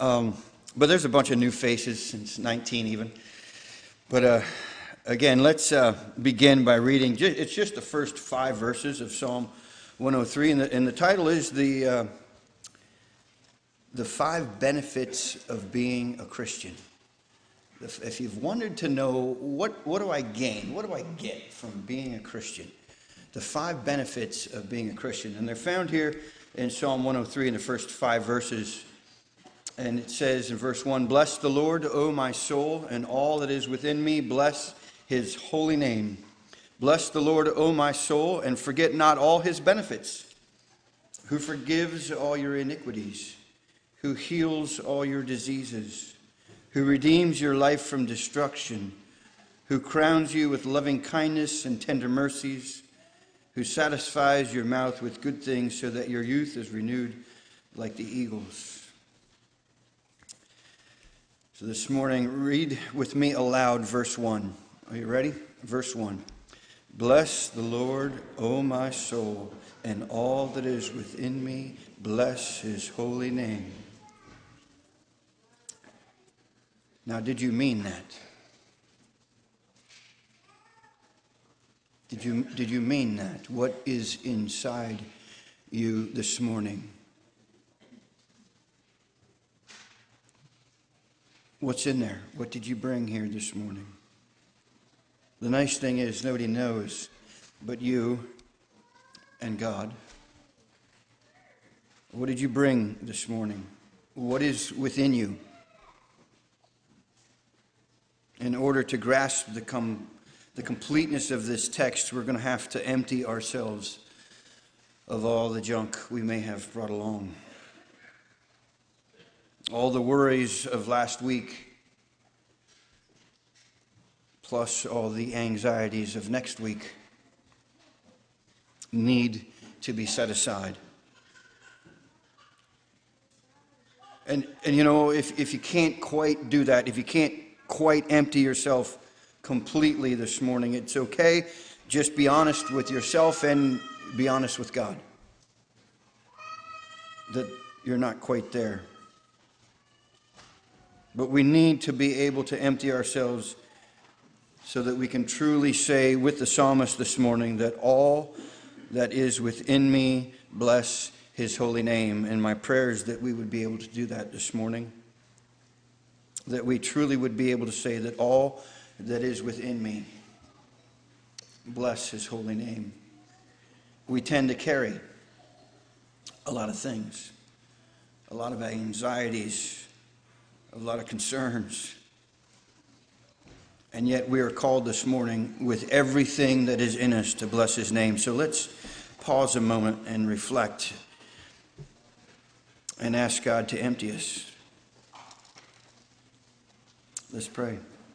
But there's a bunch of new faces since 19 even. But again, let's begin by reading. It's just the first 5 verses of Psalm 103, and the title is the 5 benefits of being a Christian. If you've wondered to know what do I gain, what do I get from being a Christian, the 5 benefits of being a Christian, and they're found here in Psalm 103 in the first 5 verses. And it says in verse 1, "Bless the Lord, O my soul, and all that is within me, bless his holy name. Bless the Lord, O my soul, and forget not all his benefits, who forgives all your iniquities, who heals all your diseases, who redeems your life from destruction, who crowns you with loving kindness and tender mercies, who satisfies your mouth with good things so that your youth is renewed like the eagles." So this morning, read with me aloud verse 1. Are you ready? Verse 1. "Bless the Lord, O my soul, and all that is within me, bless his holy name." Now, did you mean that? Did you mean that? What is inside you this morning? What's in there? What did you bring here this morning? The nice thing is nobody knows but you and God. What did you bring this morning? What is within you? In order to grasp the completeness of this text, we're going to have to empty ourselves of all the junk we may have brought along. All the worries of last week, plus all the anxieties of next week, need to be set aside. And you know, if you can't quite do that, if you can't quite empty yourself completely this morning, it's okay. Just be honest with yourself and be honest with God that you're not quite there. But we need to be able to empty ourselves so that we can truly say with the psalmist this morning that all that is within me, bless his holy name. And my prayer is that we would be able to do that this morning. That we truly would be able to say that all that is within me, bless his holy name. We tend to carry a lot of things, a lot of anxieties, a lot of concerns. And yet we are called this morning with everything that is in us to bless his name. So let's pause a moment and reflect and ask God to empty us. Let's pray.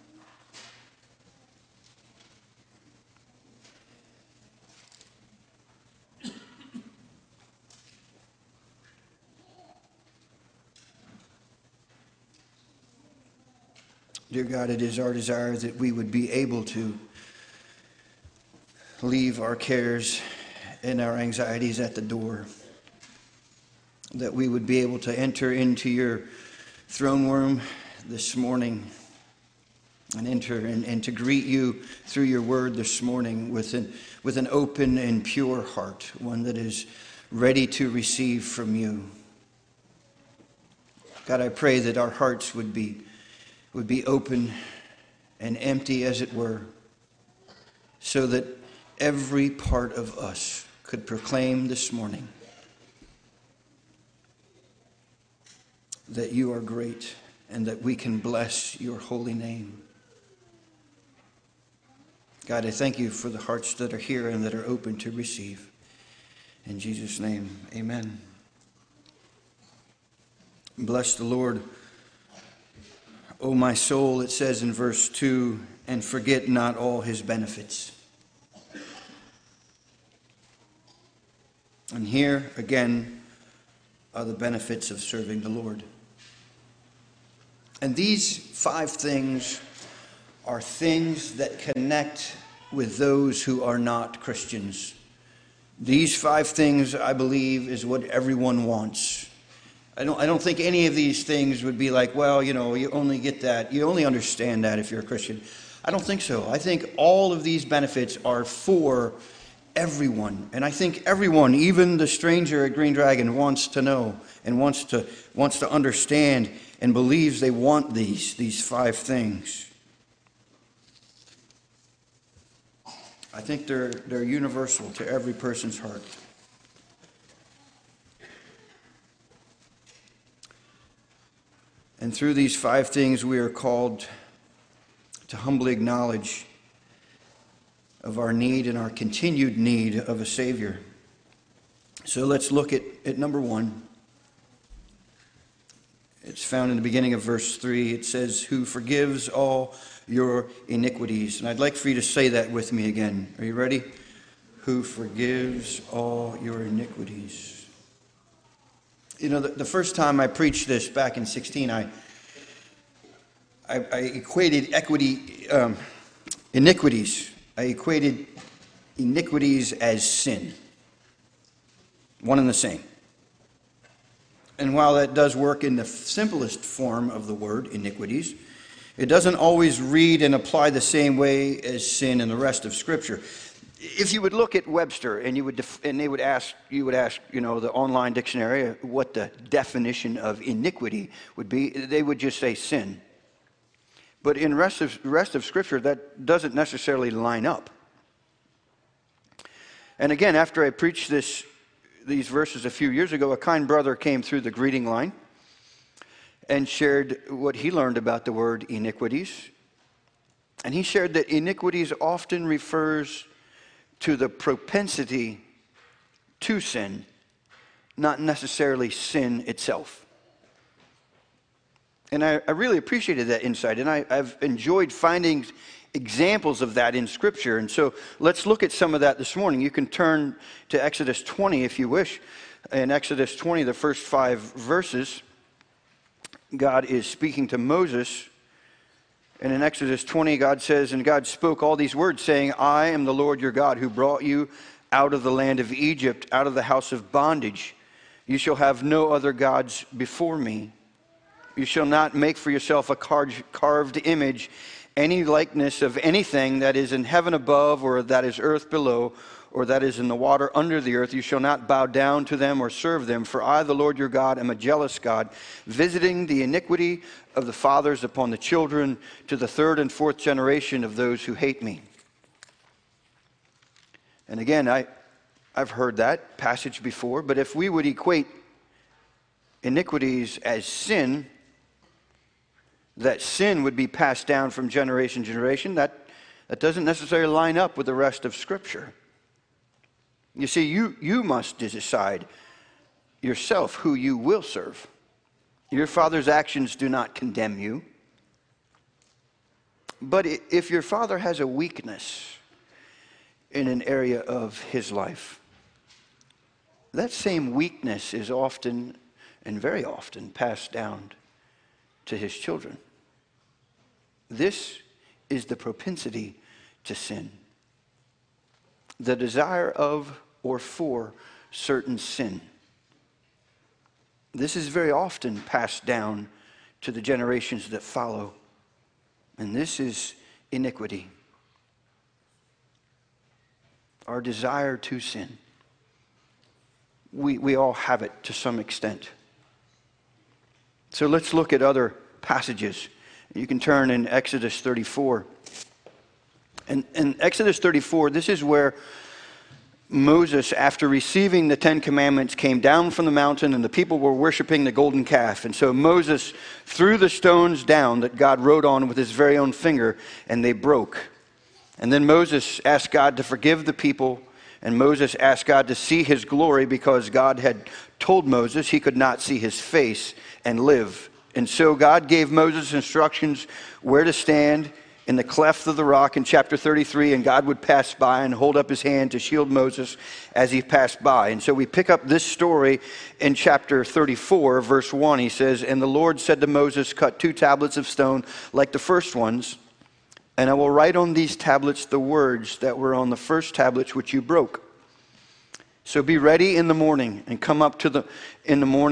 Dear God, it is our desire that we would be able to leave our cares and our anxieties at the door, that we would be able to enter into your throne room this morning and enter and to greet you through your word this morning with an open and pure heart, one that is ready to receive from you. God, I pray that our hearts would be open and empty, as it were, so that every part of us could proclaim this morning that you are great and that we can bless your holy name. God, I thank you for the hearts that are here and that are open to receive. In Jesus' name, amen. Bless the Lord, O my soul, it says in verse 2, and forget not all his benefits. And here, again, are the benefits of serving the Lord. And these 5 things are things that connect with those who are not Christians. These 5 things, I believe, is what everyone wants. I don't think any of these things would be like, well, you only get that, you only understand that if you're a Christian. I don't think so. I think all of these benefits are for everyone. And I think everyone, even the stranger at Green Dragon, wants to know and wants to understand and believes they want these 5 things. I think they're universal to every person's heart. And through these 5 things, we are called to humbly acknowledge of our need and our continued need of a Savior. So let's look at number 1. It's found in the beginning of verse 3. It says, who forgives all your iniquities. And I'd like for you to say that with me again. Are you ready? Who forgives all your iniquities. The first time I preached this back in 16, I equated iniquities. I equated iniquities as sin. One and the same. And while that does work in the simplest form of the word, iniquities, it doesn't always read and apply the same way as sin in the rest of Scripture. If you would look at Webster and you would ask the online dictionary what the definition of iniquity would be, they would just say sin. But in the rest of Scripture, that doesn't necessarily line up. And again, after I preached these verses a few years ago, a kind brother came through the greeting line and shared what he learned about the word iniquities. And he shared that iniquities often refers to the propensity to sin, not necessarily sin itself. And I really appreciated that insight, and I've enjoyed finding examples of that in Scripture. And so let's look at some of that this morning. You can turn to Exodus 20 if you wish. In Exodus 20, the first 5 verses, God is speaking to Moses. And in Exodus 20, God says, and God spoke all these words, saying, I am the Lord your God who brought you out of the land of Egypt, out of the house of bondage. You shall have no other gods before me. You shall not make for yourself a carved image, any likeness of anything that is in heaven above, or that is earth below, or that is in the water under the earth. You shall not bow down to them or serve them. For I, the Lord your God, am a jealous God, visiting the iniquity of the fathers upon the children to the 3rd and 4th generation of those who hate me. And again, I've heard that passage before, but if we would equate iniquities as sin, that sin would be passed down from generation to generation, that doesn't necessarily line up with the rest of Scripture. You see, you must decide yourself who you will serve. Your father's actions do not condemn you. But if your father has a weakness in an area of his life, that same weakness is often, and very often, passed down to his children. This is the propensity to sin. The desire of or for certain sin. This is very often passed down to the generations that follow. And this is iniquity. Our desire to sin. We all have it to some extent. So let's look at other passages. You can turn in Exodus 34. And in Exodus 34, this is where Moses, after receiving the 10 Commandments, came down from the mountain, and the people were worshiping the golden calf. And so Moses threw the stones down that God wrote on with his very own finger, and they broke. And then Moses asked God to forgive the people, and Moses asked God to see his glory, because God had told Moses he could not see his face and live. And so God gave Moses instructions where to stand in the cleft of the rock in chapter 33, and God would pass by and hold up his hand to shield Moses as he passed by. And so we pick up this story in chapter 34, verse 1. He says, and the Lord said to Moses, cut 2 tablets of stone like the first ones, and I will write on these tablets the words that were on the first tablets which you broke. So be ready in the morning and come up in the morning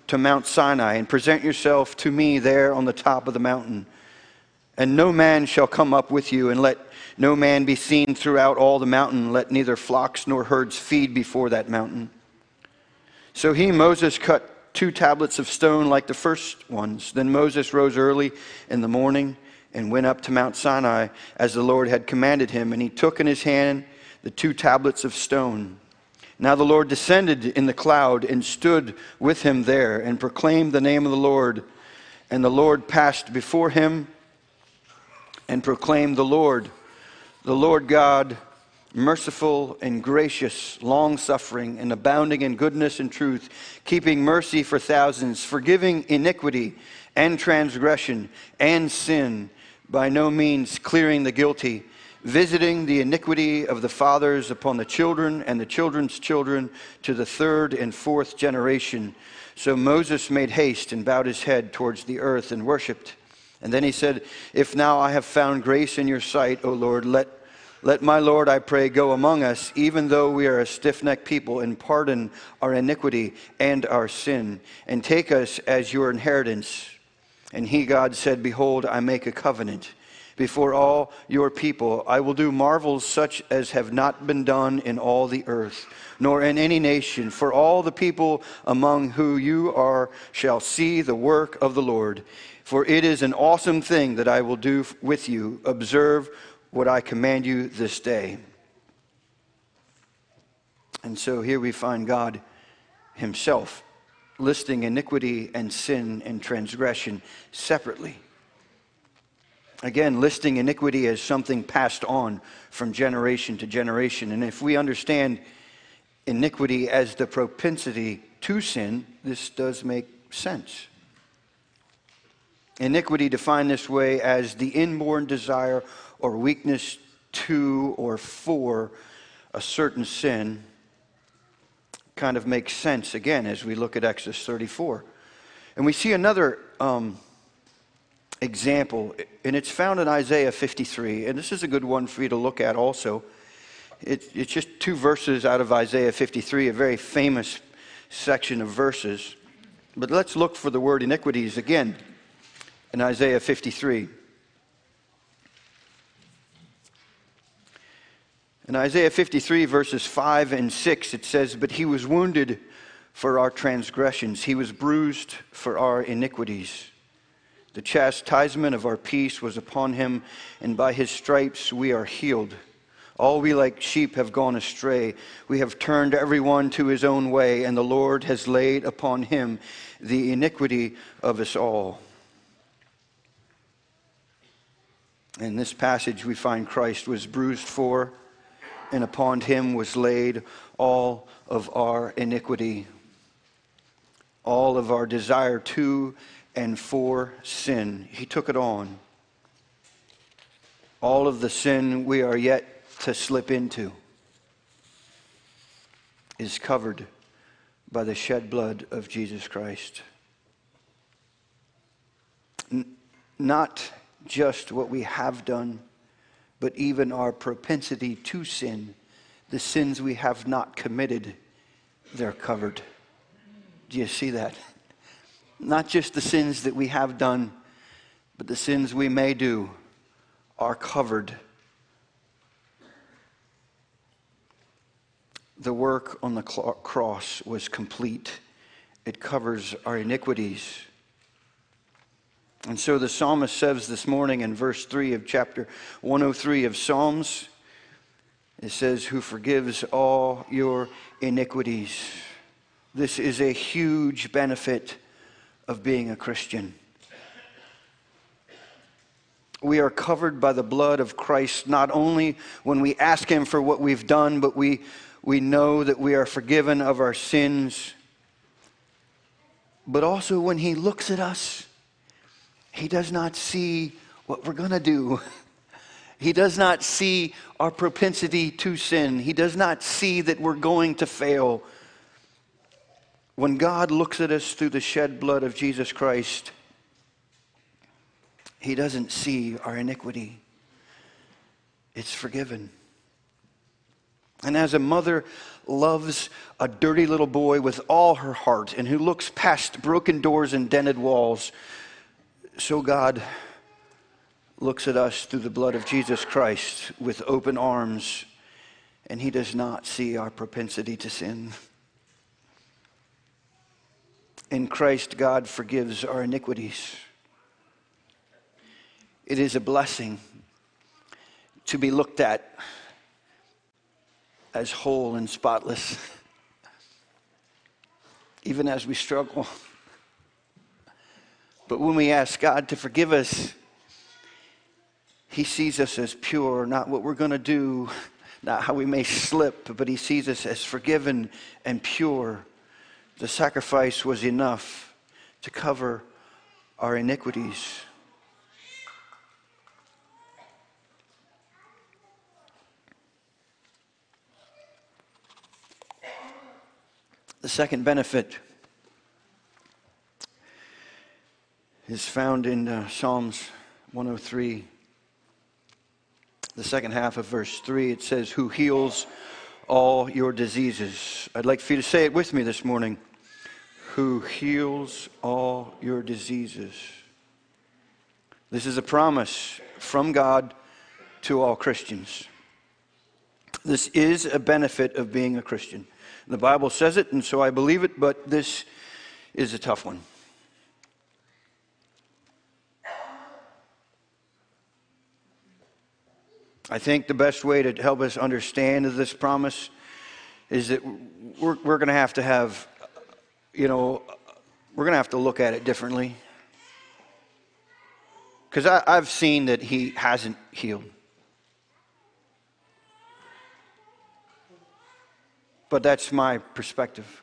to Mount Sinai and present yourself to me there on the top of the mountain. And no man shall come up with you, and let no man be seen throughout all the mountain. Let neither flocks nor herds feed before that mountain. So Moses, cut 2 tablets of stone like the first ones. Then Moses rose early in the morning and went up to Mount Sinai as the Lord had commanded him. And he took in his hand the 2 tablets of stone. Now the Lord descended in the cloud and stood with him there and proclaimed the name of the Lord. And the Lord passed before him and proclaimed the Lord God, merciful and gracious, long-suffering and abounding in goodness and truth, keeping mercy for thousands, forgiving iniquity and transgression and sin, by no means clearing the guilty, visiting the iniquity of the fathers upon the children and the children's children to the 3rd and 4th generation. So Moses made haste and bowed his head towards the earth and worshipped. And then he said, if now I have found grace in your sight, O Lord, let my Lord, I pray, go among us, even though we are a stiff-necked people, and pardon our iniquity and our sin, and take us as your inheritance. And he, God, said, behold, I make a covenant. Before all your people, I will do marvels such as have not been done in all the earth, nor in any nation. For all the people among who you are shall see the work of the Lord. For it is an awesome thing that I will do with you. Observe what I command you this day. And so here we find God himself listing iniquity and sin and transgression separately. Again, listing iniquity as something passed on from generation to generation. And if we understand iniquity as the propensity to sin, this does make sense. Iniquity, defined this way as the inborn desire or weakness to or for a certain sin, kind of makes sense again as we look at Exodus 34. And we see another example, and it's found in Isaiah 53, and this is a good one for you to look at also. It's just 2 verses out of Isaiah 53, a very famous section of verses. But let's look for the word iniquities again in Isaiah 53. In Isaiah 53, verses 5 and 6, it says, but he was wounded for our transgressions. He was bruised for our iniquities. The chastisement of our peace was upon him, and by his stripes we are healed. All we like sheep have gone astray. We have turned everyone to his own way, and the Lord has laid upon him the iniquity of us all. In this passage, we find Christ was bruised for, and upon him was laid all of our iniquity, all of our desire to and for sin. He took it on. All of the sin we are yet to slip into is covered by the shed blood of Jesus Christ. Not just what we have done, but even our propensity to sin, the sins we have not committed, they're covered. Do you see that? Not just the sins that we have done, but the sins we may do are covered. The work on the cross was complete. It covers our iniquities. And so the psalmist says this morning in verse 3 of chapter 103 of Psalms, it says, who forgives all your iniquities. This is a huge benefit of being a Christian. We are covered by the blood of Christ, not only when we ask him for what we've done, but we know that we are forgiven of our sins. But also when he looks at us, he does not see what we're going to do. He does not see our propensity to sin. He does not see that we're going to fail. When God looks at us through the shed blood of Jesus Christ, he doesn't see our iniquity. It's forgiven. And as a mother loves a dirty little boy with all her heart and who looks past broken doors and dented walls, so God looks at us through the blood of Jesus Christ with open arms, and he does not see our propensity to sin. In Christ, God forgives our iniquities. It is a blessing to be looked at as whole and spotless, even as we struggle. But when we ask God to forgive us, he sees us as pure, not what we're going to do, not how we may slip, but he sees us as forgiven and pure. The sacrifice was enough to cover our iniquities. The second benefit is found in Psalms 103. The second half of verse 3, it says, who heals all your diseases. I'd like for you to say it with me this morning. Who heals all your diseases. This is a promise from God to all Christians. This is a benefit of being a Christian. The Bible says it, and so I believe it, but this is a tough one. I think the best way to help us understand this promise is that we're going to have, we're going to have to look at it differently. Because I've seen that he hasn't healed. But that's my perspective.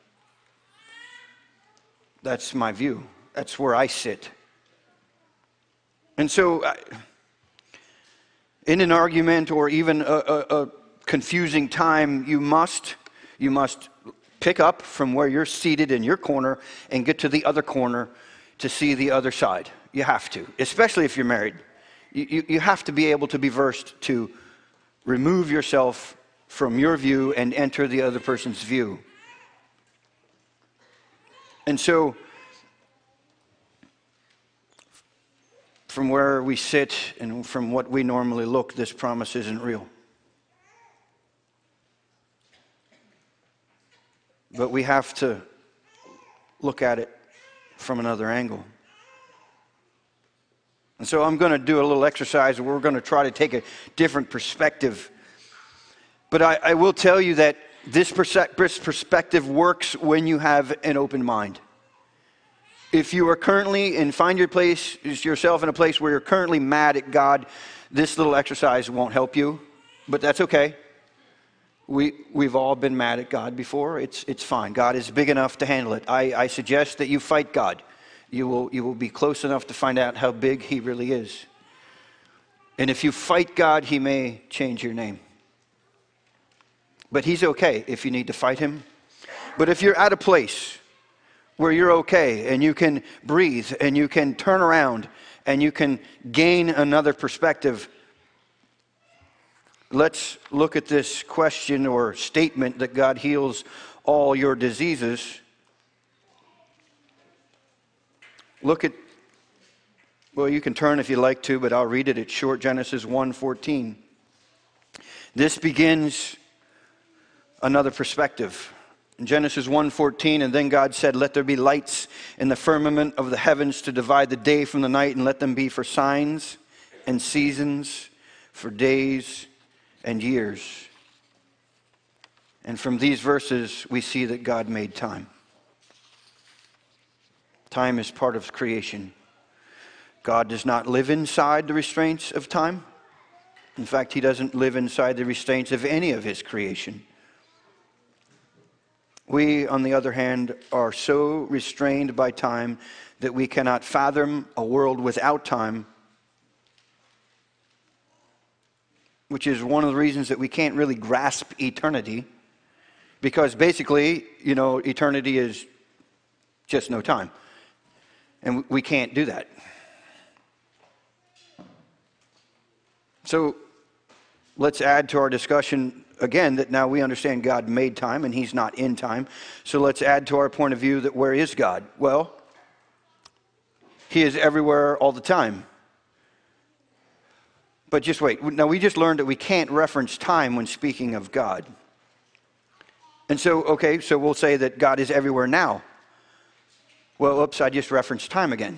That's my view. That's where I sit. And so, in an argument or even a confusing time, you must pick up from where you're seated in your corner and get to the other corner to see the other side. You have to, especially if you're married. You have to be able to be versed to remove yourself from your view and enter the other person's view. And so, from where we sit and from what we normally look, this promise isn't real. But we have to look at it from another angle. And so I'm going to do a little exercise where we're going to try to take a different perspective. But I will tell you that this perspective works when you have an open mind. If you are currently and find yourself in a place where you're currently mad at God, this little exercise won't help you, but that's okay. We've all been mad at God before. It's fine. God is big enough to handle it. I suggest that you fight God. You will be close enough to find out how big he really is. And if you fight God, he may change your name. But he's okay if you need to fight him. But if you're at a place where you're okay and you can breathe and you can turn around and you can gain another perspective, let's look at this question or statement that God heals all your diseases. Look at, well, you can turn if you like to, but I'll read it. It's short, Genesis 1:14. This begins another perspective. In Genesis 1:14, and then God said, let there be lights in the firmament of the heavens to divide the day from the night, and let them be for signs and seasons, for days and years. And from these verses, we see that God made time. Time is part of creation. God does not live inside the restraints of time. In fact, he doesn't live inside the restraints of any of his creation. We, on the other hand, are so restrained by time that we cannot fathom a world without time, which is one of the reasons that we can't really grasp eternity, because basically, eternity is just no time. And we can't do that. So let's add to our discussion again, that now we understand God made time and he's not in time. So let's add to our point of view that where is God? Well, he is everywhere all the time. But just wait. Now, we just learned that we can't reference time when speaking of God. And so, okay, so we'll say that God is everywhere now. Well, oops, I just referenced time again.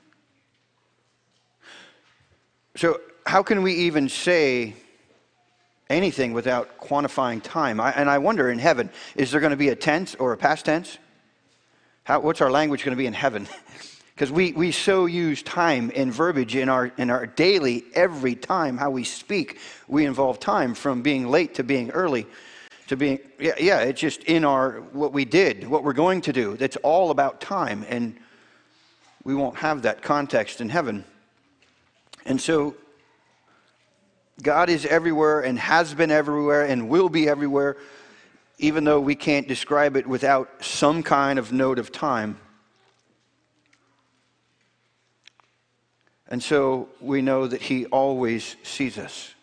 So how can we even say anything without quantifying time? And I wonder in heaven, is there going to be a tense or a past tense? What's our language going to be in heaven? Because we so use time in verbiage in our daily, every time how we speak, we involve time, from being late to being early to being, it's just in what we did, what we're going to do. That's all about time, and we won't have that context in heaven. And so God is everywhere and has been everywhere and will be everywhere, even though we can't describe it without some kind of note of time. And so we know that he always sees us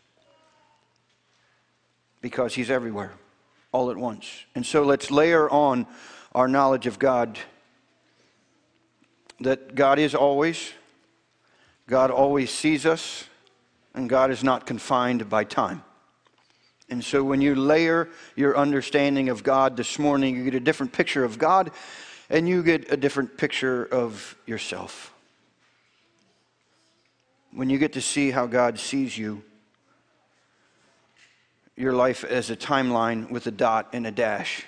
because he's everywhere all at once. And so let's layer on our knowledge of God, that God always sees us, and God is not confined by time. And so when you layer your understanding of God this morning, you get a different picture of God, and you get a different picture of yourself. When you get to see how God sees you, your life as a timeline with a dot and a dash.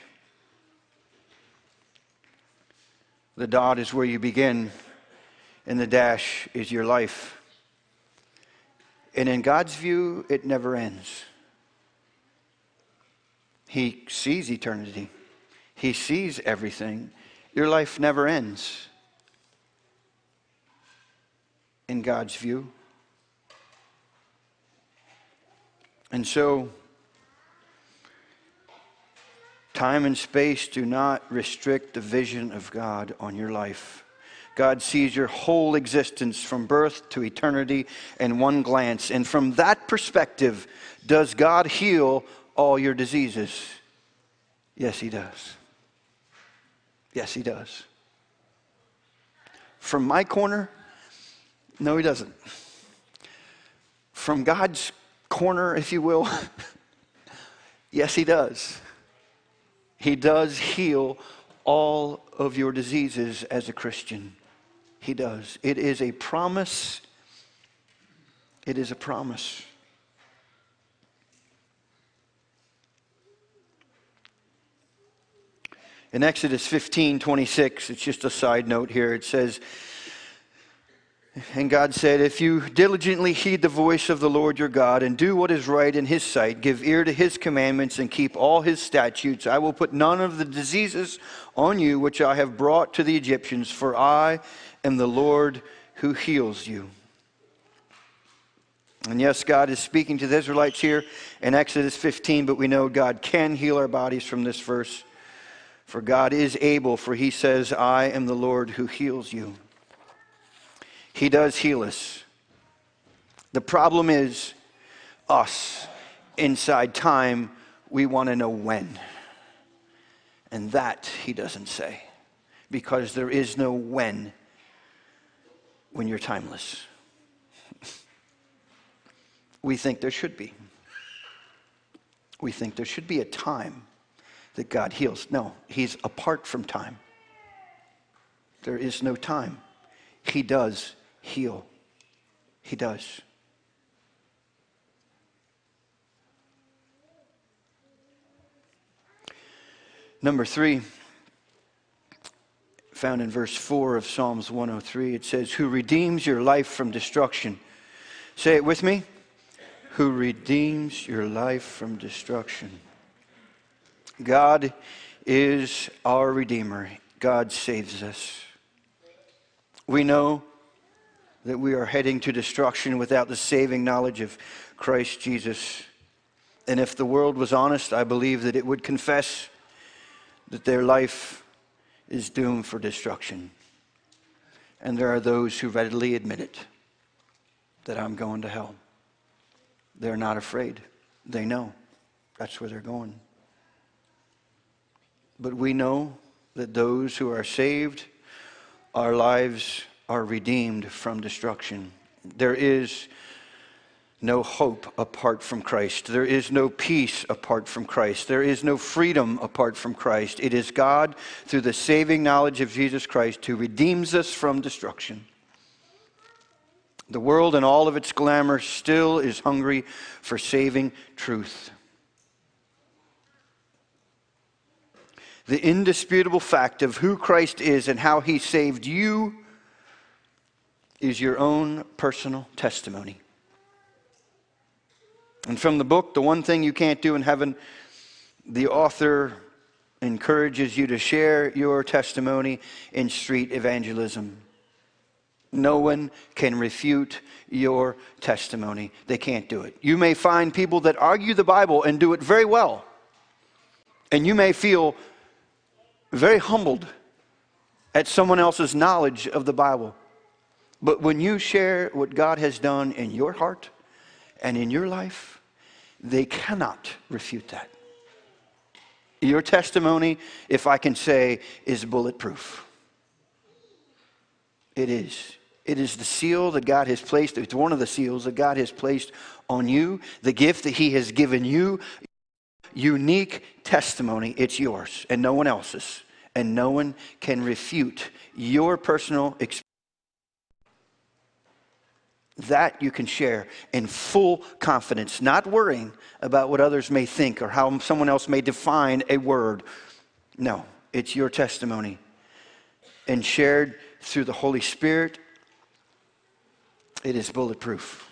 The dot is where you begin, and the dash is your life. And in God's view, it never ends. He sees eternity. He sees everything. Your life never ends. In God's view. And so, time and space do not restrict the vision of God on your life. God sees your whole existence from birth to eternity in one glance. And from that perspective, does God heal all your diseases? Yes, he does. Yes, he does. From my corner, no, he doesn't. From God's corner, if you will, yes, he does. He does heal all of your diseases as a Christian. He does. It is a promise. It is a promise. In Exodus 15:26, it's just a side note here, it says, and God said, if you diligently heed the voice of the Lord your God and do what is right in his sight, give ear to his commandments and keep all his statutes, I will put none of the diseases on you which I have brought to the Egyptians, for I am the Lord who heals you. And yes, God is speaking to the Israelites here in Exodus 15, but we know God can heal our bodies from this verse. For God is able, for he says, I am the Lord who heals you. He does heal us. The problem is us. Inside time, we want to know when. And that he doesn't say. Because there is no when you're timeless. We think there should be. We think there should be a time that God heals. No, he's apart from time. There is no time. He does heal. He does. Number 3, found in verse 4 of Psalms 103, it says, who redeems your life from destruction. Say it with me. Who redeems your life from destruction. God is our Redeemer. God saves us. We know that we are heading to destruction without the saving knowledge of Christ Jesus. And if the world was honest, I believe that it would confess that their life is doomed for destruction. And there are those who readily admit it, that I'm going to hell. They're not afraid. They know. That's where they're going. But we know that those who are saved, our lives are redeemed from destruction. There is no hope apart from Christ. There is no peace apart from Christ. There is no freedom apart from Christ. It is God, through the saving knowledge of Jesus Christ, who redeems us from destruction. The world and all of its glamour still is hungry for saving truth. The indisputable fact of who Christ is and how he saved you is your own personal testimony. And from the book, The One Thing You Can't Do in Heaven, the author encourages you to share your testimony in street evangelism. No one can refute your testimony. They can't do it. You may find people that argue the Bible and do it very well. And you may feel very humbled at someone else's knowledge of the Bible. But when you share what God has done in your heart and in your life, they cannot refute that. Your testimony, if I can say, is bulletproof. It is. It is the seal that God has placed. It's one of the seals that God has placed on you. The gift that he has given you. Unique testimony. It's yours and no one else's. And no one can refute your personal experience. That you can share in full confidence, not worrying about what others may think or how someone else may define a word. No, it's your testimony. And shared through the Holy Spirit, it is bulletproof.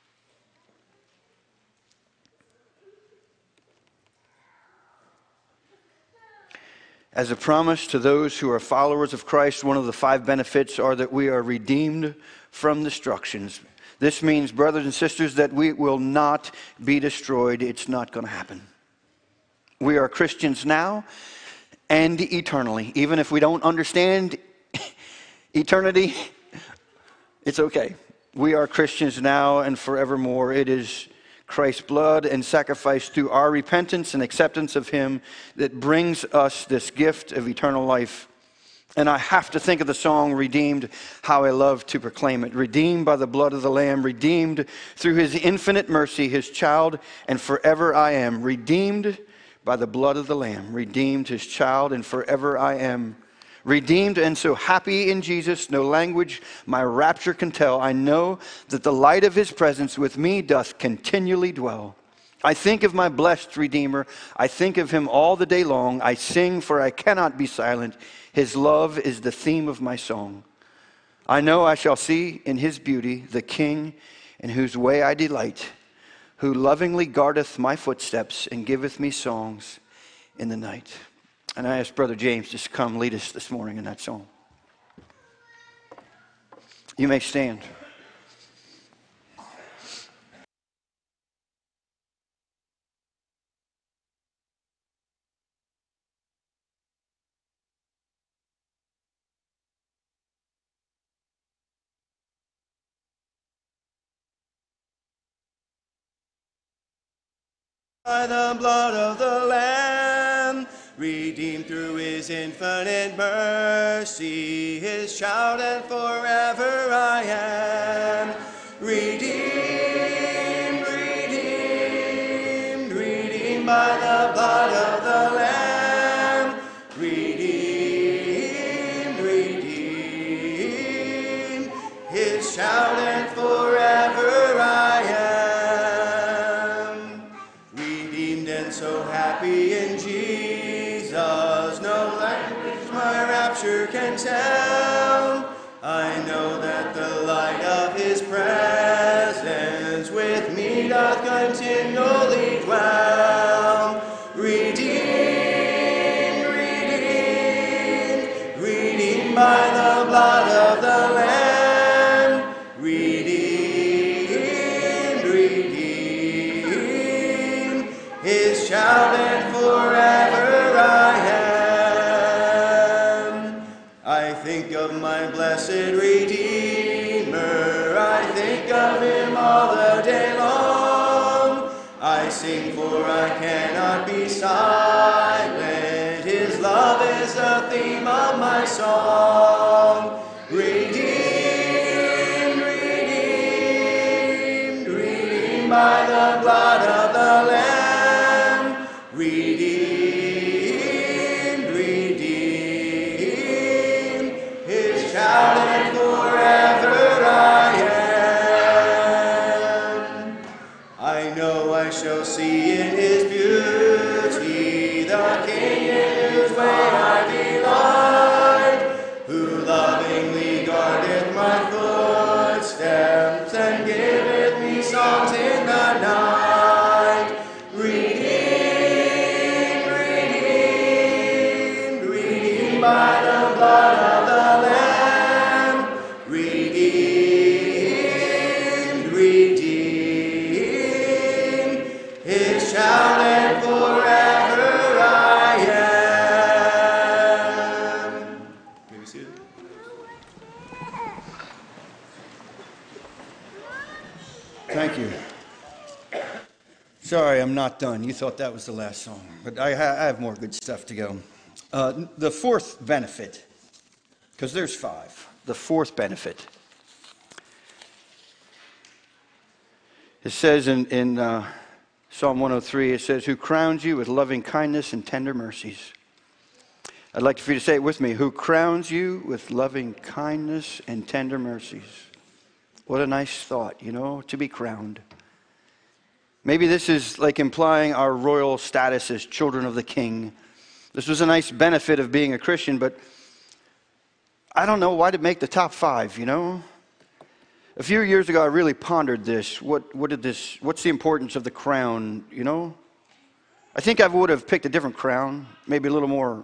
As a promise to those who are followers of Christ, one of the 5 benefits are that we are redeemed from destructions. This means, brothers and sisters, that we will not be destroyed. It's not going to happen. We are Christians now and eternally. Even if we don't understand eternity, it's okay. We are Christians now and forevermore. It is Christ's blood and sacrifice through our repentance and acceptance of him that brings us this gift of eternal life. And I have to think of the song, Redeemed, how I love to proclaim it. Redeemed by the blood of the Lamb, redeemed through his infinite mercy, his child, and forever I am. Redeemed by the blood of the Lamb, redeemed his child, and forever I am. Redeemed and so happy in Jesus, no language my rapture can tell. I know that the light of his presence with me doth continually dwell. I think of my blessed Redeemer. I think of him all the day long. I sing, for I cannot be silent. His love is the theme of my song. I know I shall see in his beauty the King in whose way I delight, who lovingly guardeth my footsteps and giveth me songs in the night. And I ask Brother James to come lead us this morning in that song. You may stand. By the blood of the Lamb, redeemed through his infinite mercy, his child and forever I am. Redeemed, redeemed, redeemed by the blood of the Lamb. Redeemed, redeemed, his child and forever I am. So happy in Jesus, no language my rapture can tell. I know that the light of his presence with me doth continually dwell. Redeemed, redeemed, redeemed by the blood of the Lamb. Redeemed, redeemed, his child and forever I am. I think of my blessed Redeemer, I think of him all the day long. I I sing, for I cannot be silent. His love is the theme of my song. Redeemed, redeemed, redeemed by the blood of the Lamb. Redeemed, redeemed, His child, and forever I am. I know I shall see in His beauty the King in whose way I delight, who lovingly guardeth my footsteps and giveth me songs in the night. Redeemed, redeemed, redeemed by the blood of the Lamb. Redeemed, redeemed, His child, and forever I am. May we see it? Thank you. Sorry, I'm not done. You thought that was the last song, but I have more good stuff to go. The fourth benefit, because there's five. The fourth benefit. It says in Psalm 103, it says, who crowns you with loving kindness and tender mercies. I'd like for you to say it with me. Who crowns you with loving kindness and tender mercies. What a nice thought, to be crowned. Maybe this is like implying our royal status as children of the King. This was a nice benefit of being a Christian, but I don't know why to make the top five, A few years ago, I really pondered this. What's the importance of the crown, I think I would have picked a different crown, maybe a little more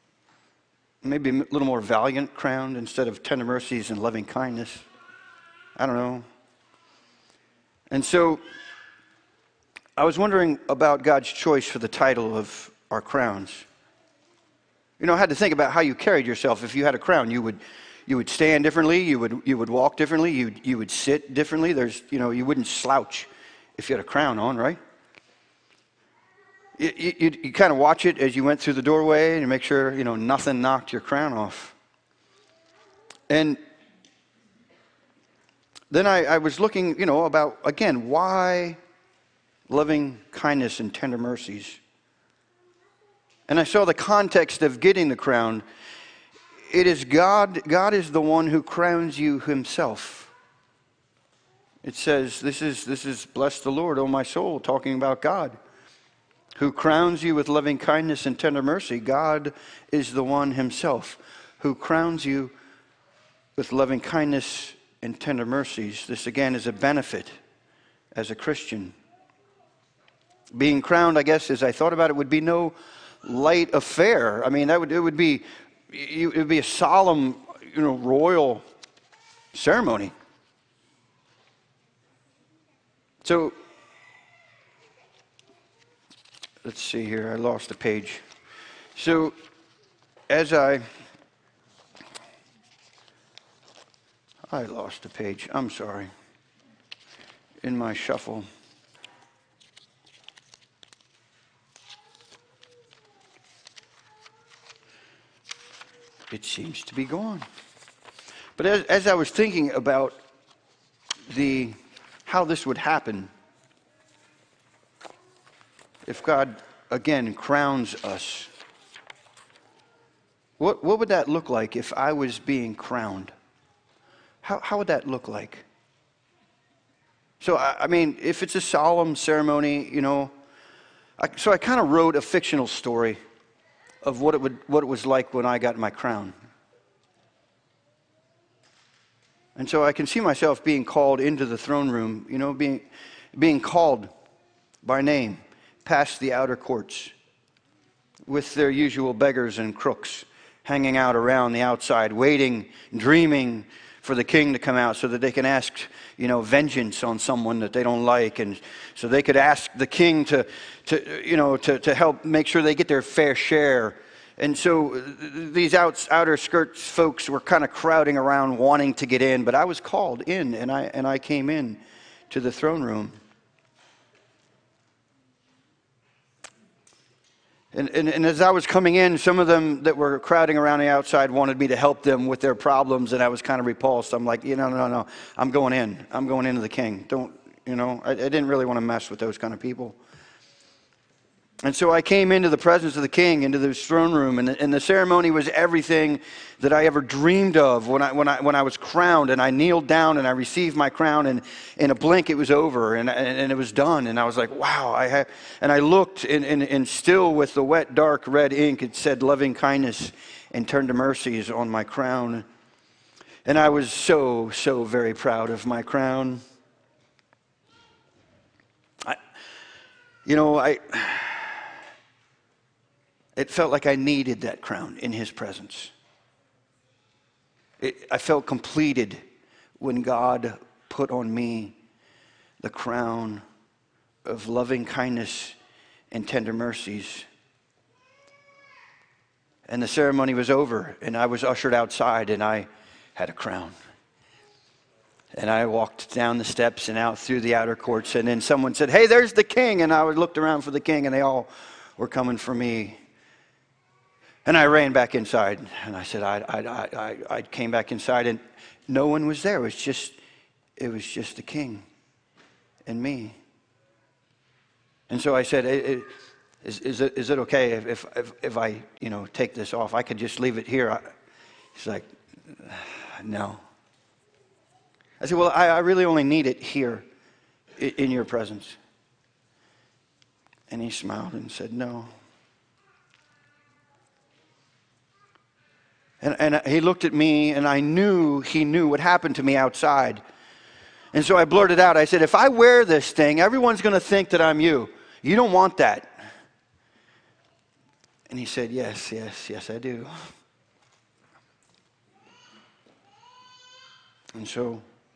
valiant crown instead of tender mercies and loving kindness. I don't know. And so I was wondering about God's choice for the title of our crowns. I had to think about how you carried yourself. If you had a crown, you would stand differently, you would walk differently, you would sit differently. You wouldn't slouch if you had a crown on, right? You kind of watch it as you went through the doorway and make sure, nothing knocked your crown off. And then I was looking, about, again, why loving kindness and tender mercies? And I saw the context of getting the crown. It is God is the one who crowns you himself. It says, this is bless the Lord, O my soul, talking about God, who crowns you with loving kindness and tender mercy. God is the one himself who crowns you with loving kindness and tender mercies. This again is a benefit as a Christian. Being crowned, I guess, as I thought about it, would be no light affair. I mean, it would be a solemn, royal ceremony. So, let's see here. I lost a page. So, as I lost a page. I'm sorry. In my shuffle. It seems to be gone. But as I was thinking about how this would happen, if God again crowns us, what would that look like if I was being crowned? How would that look like? So I mean, if it's a solemn ceremony, so I kind of wrote a fictional story of what it was like when I got my crown. And so I can see myself being called into the throne room, being called by name past the outer courts with their usual beggars and crooks hanging out around the outside, waiting, dreaming for the king to come out so that they can ask, vengeance on someone that they don't like, and so they could ask the king to help make sure they get their fair share. And so these outer skirts folks were kind of crowding around wanting to get in, but I was called in, and I came in to the throne room. And as I was coming in, some of them that were crowding around the outside wanted me to help them with their problems, and I was kind of repulsed. I'm like, no. I'm going in. I'm going into the King. I didn't really want to mess with those kind of people. And so I came into the presence of the King, into this throne room, and the ceremony was everything that I ever dreamed of when I was crowned, and I kneeled down and I received my crown, and in a blink it was over, and it was done, and I was like, wow. And I looked, and still with the wet, dark red ink, it said loving kindness and tender mercies on my crown, and I was so very proud of my crown. It felt like I needed that crown in His presence. I felt completed when God put on me the crown of loving kindness and tender mercies. And the ceremony was over, and I was ushered outside, and I had a crown. And I walked down the steps and out through the outer courts, and then someone said, "Hey, there's the King." And I looked around for the King, and they all were coming for me. And I ran back inside, and I said, I came back inside, and no one was there. It was just the King and me. And so I said, is it okay if I take this off? I could just leave it here. He's like, no. I said, well, I really only need it here in your presence. And he smiled and said, no. And he looked at me, and I knew he knew what happened to me outside. And so I blurted out, I said, if I wear this thing, everyone's going to think that I'm you. You don't want that. And he said, yes, I do. And so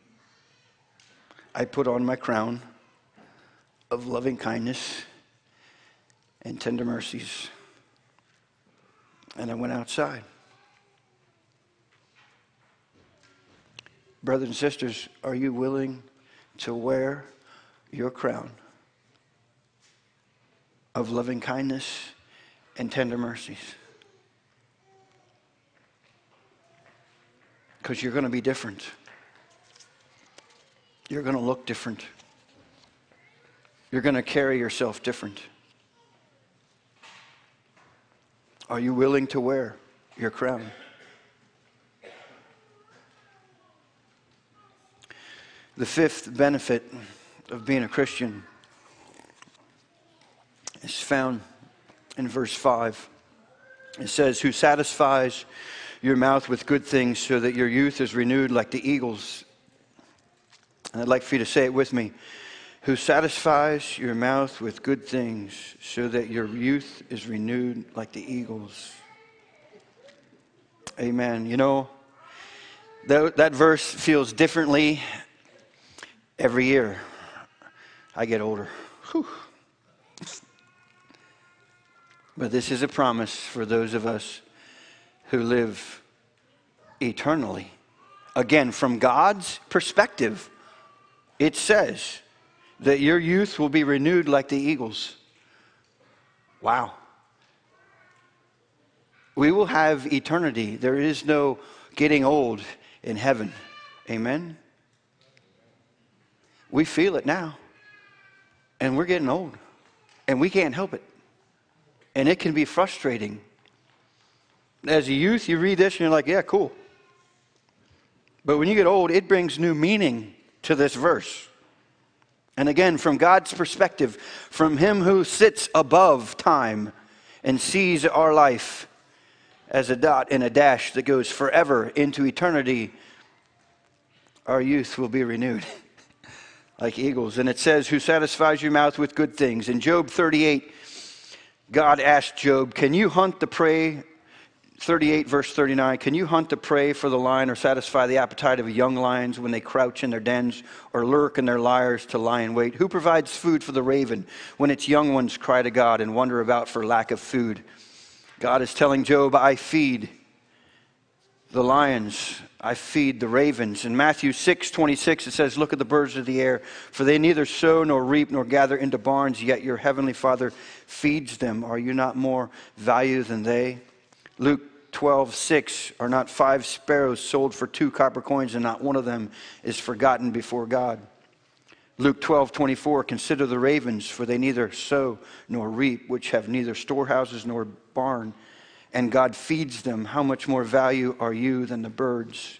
I put on my crown of loving kindness and tender mercies, and I went outside. Brothers and sisters, are you willing to wear your crown of loving kindness and tender mercies? Because you're going to be different. You're going to look different. You're going to carry yourself different. Are you willing to wear your crown? The fifth benefit of being a Christian is found in verse 5. It says, who satisfies your mouth with good things so that your youth is renewed like the eagles. And I'd like for you to say it with me. Who satisfies your mouth with good things so that your youth is renewed like the eagles. Amen. That verse feels differently every year I get older. Whew. But this is a promise for those of us who live eternally. Again, from God's perspective, it says that your youth will be renewed like the eagles. Wow. We will have eternity. There is no getting old in heaven. Amen? We feel it now, and we're getting old, and we can't help it, and it can be frustrating. As a youth, you read this, and you're like, yeah, cool. But when you get old, it brings new meaning to this verse. And again, from God's perspective, from Him who sits above time and sees our life as a dot and a dash that goes forever into eternity, our youth will be renewed. Like eagles. And it says, who satisfies your mouth with good things. In Job 38, God asked Job, can you hunt the prey? 38 verse 39, can you hunt the prey for the lion or satisfy the appetite of young lions when they crouch in their dens or lurk in their lairs to lie in wait? Who provides food for the raven when its young ones cry to God and wander about for lack of food? God is telling Job, I feed the lions, I feed the ravens. In Matthew 6:26, it says, look at the birds of the air, for they neither sow nor reap nor gather into barns, yet your heavenly Father feeds them. Are you not more value than they? Luke 12:6, are not 5 sparrows sold for 2 copper coins, and not one of them is forgotten before God? Luke 12:24, consider the ravens, for they neither sow nor reap, which have neither storehouses nor barn, and God feeds them. How much more value are you than the birds?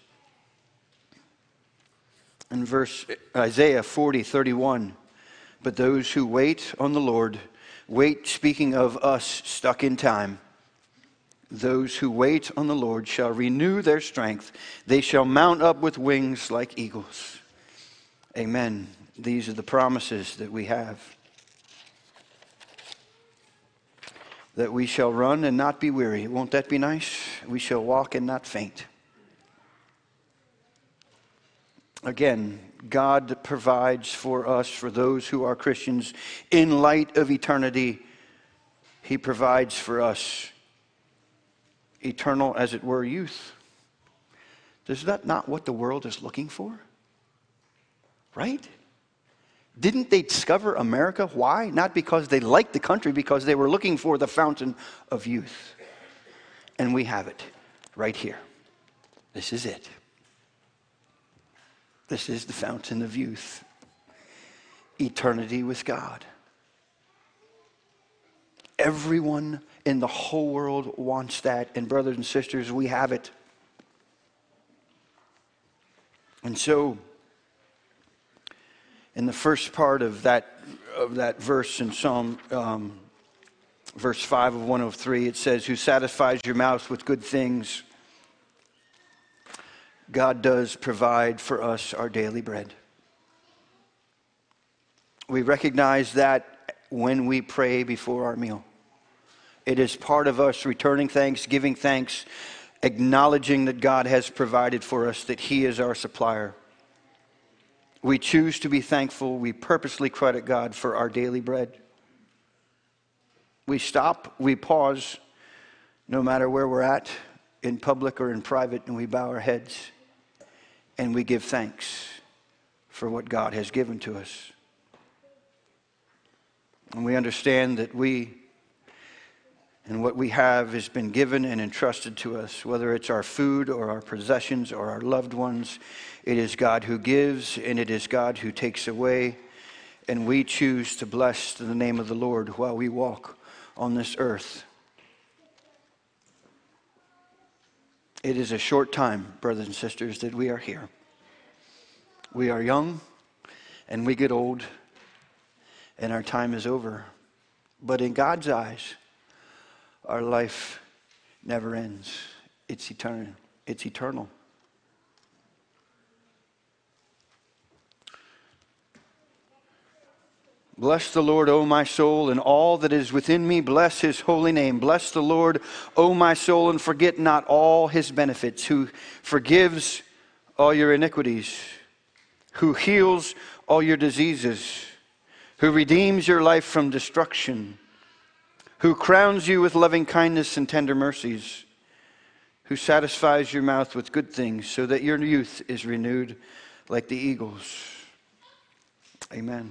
In Isaiah 40:31, but those who wait on the Lord, wait, speaking of us stuck in time, those who wait on the Lord shall renew their strength. They shall mount up with wings like eagles. Amen. These are the promises that we have. That we shall run and not be weary. Won't that be nice? We shall walk and not faint. Again, God provides for us, for those who are Christians, in light of eternity. He provides for us eternal, as it were, youth. Is that not what the world is looking for? Right? Didn't they discover America? Why? Not because they liked the country, because they were looking for the fountain of youth. And we have it right here. This is it. This is the fountain of youth. Eternity with God. Everyone in the whole world wants that. And brothers and sisters, we have it. And so, in the first part of that verse in Psalm, verse 5 of 103, it says, who satisfies your mouth with good things. God does provide for us our daily bread. We recognize that when we pray before our meal. It is part of us returning thanks, giving thanks, acknowledging that God has provided for us, that He is our supplier. We choose to be thankful. We purposely credit God for our daily bread. We stop, we pause, no matter where we're at, in public or in private, and we bow our heads and we give thanks for what God has given to us. And we understand that what we have has been given and entrusted to us, whether it's our food or our possessions or our loved ones. It is God who gives, and it is God who takes away. And we choose to bless the name of the Lord while we walk on this earth. It is a short time, brothers and sisters, that we are here. We are young, and we get old, and our time is over. But in God's eyes, our life never ends. It's eternal. It's eternal. Bless the Lord, O my soul, and all that is within me. Bless His holy name. Bless the Lord, O my soul, and forget not all His benefits, who forgives all your iniquities, who heals all your diseases, who redeems your life from destruction, who crowns you with loving kindness and tender mercies, who satisfies your mouth with good things, so that your youth is renewed like the eagles. Amen.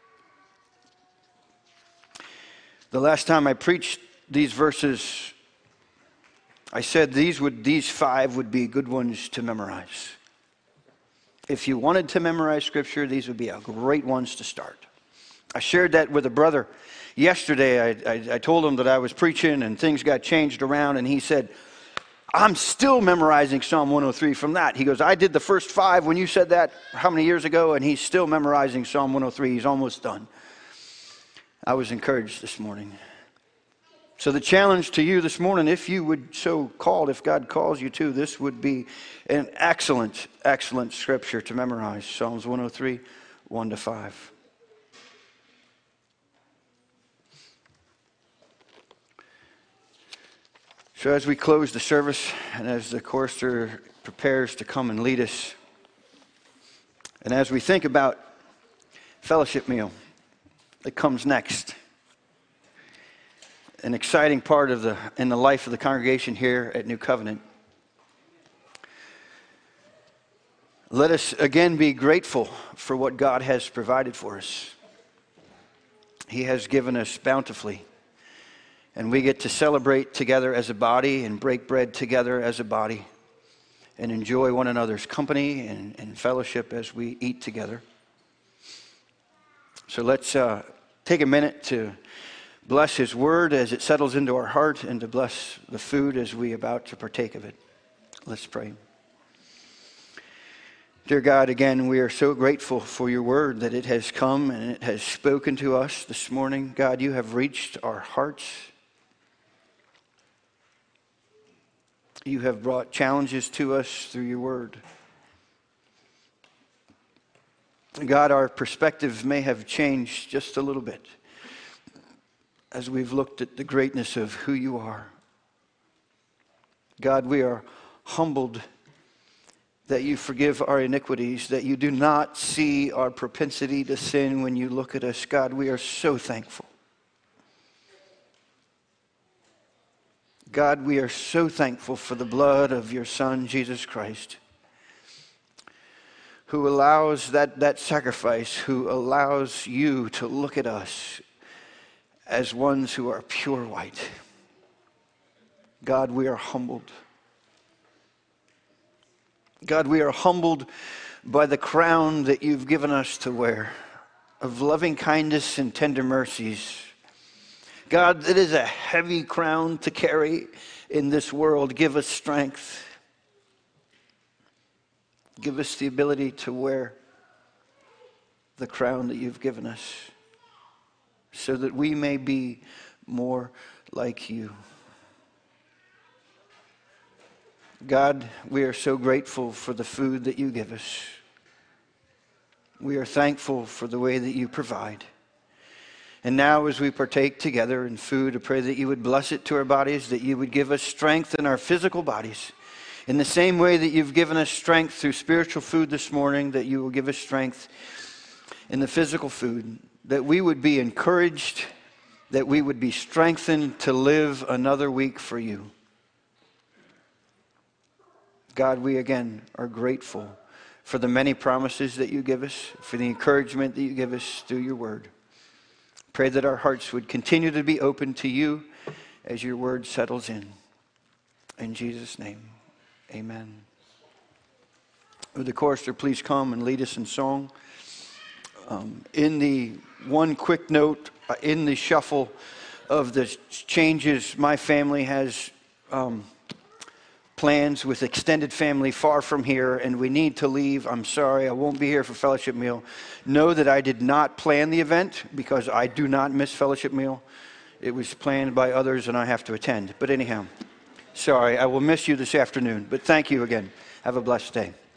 The last time I preached these verses, I said these 5 would be good ones to memorize. If you wanted to memorize Scripture, these would be great ones to start. I shared that with a brother yesterday. I told him that I was preaching and things got changed around, and he said, I'm still memorizing Psalm 103 from that. He goes, I did the first 5 when you said that how many years ago, and he's still memorizing Psalm 103. He's almost done. I was encouraged this morning. So the challenge to you this morning, if you would so called, if God calls you to, this would be an excellent, excellent scripture to memorize. Psalms 103, 1-5. So as we close the service, and as the chorister prepares to come and lead us, and as we think about fellowship meal that comes next, an exciting part in the life of the congregation here at New Covenant, Let us again be grateful for what God has provided for us. He has given us bountifully, and we get to celebrate together as a body and break bread together as a body and enjoy one another's company and fellowship as we eat together. So let's take a minute to bless His Word as it settles into our heart and to bless the food as we are about to partake of it. Let's pray. Dear God, again, we are so grateful for your Word that it has come and it has spoken to us this morning. God, you have reached our hearts. You have brought challenges to us through your Word. God, our perspective may have changed just a little bit as we've looked at the greatness of who you are. God, we are humbled that you forgive our iniquities, that you do not see our propensity to sin when you look at us. God, we are so thankful. God, we are so thankful for the blood of your Son, Jesus Christ, who allows that sacrifice, who allows you to look at us as ones who are pure white. God, we are humbled. God, we are humbled by the crown that you've given us to wear of loving kindness and tender mercies. God, it is a heavy crown to carry in this world. Give us strength. Give us the ability to wear the crown that you've given us so that we may be more like you. God, we are so grateful for the food that you give us. We are thankful for the way that you provide. And now as we partake together in food, I pray that you would bless it to our bodies, that you would give us strength in our physical bodies. In the same way that you've given us strength through spiritual food this morning, that you will give us strength in the physical food, that we would be encouraged, that we would be strengthened to live another week for you. God, we again are grateful for the many promises that you give us, for the encouragement that you give us through your word. Pray that our hearts would continue to be open to you as your word settles in. In Jesus' name, amen. Would the chorister please come and lead us in song? In the one quick note, in the shuffle of the changes, my family has plans with extended family far from here, and we need to leave. I'm sorry, I won't be here for fellowship meal. Know that I did not plan the event because I do not miss fellowship meal. It was planned by others and I have to attend. But anyhow, sorry, I will miss you this afternoon. But thank you again. Have a blessed day.